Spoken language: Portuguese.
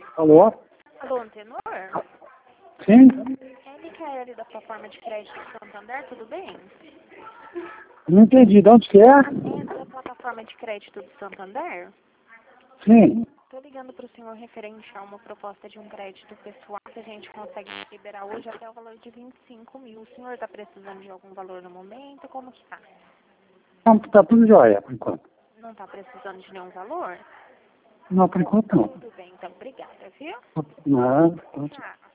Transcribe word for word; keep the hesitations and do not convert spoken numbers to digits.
Alô? Alô, Antenor? Sim? É Micaele da plataforma de crédito do Santander, tudo bem? Não entendi. De onde que é? É da plataforma de crédito do Santander? Sim. Estou ligando para o senhor referente a uma proposta de um crédito pessoal que a gente consegue liberar hoje até o valor de vinte e cinco mil. O senhor está precisando de algum valor no momento? Como que está? Não, tá tudo jóia, por enquanto. Não está precisando de nenhum valor? Não, por enquanto não. Tudo bem, então obrigada, viu? Não, não. Tchau.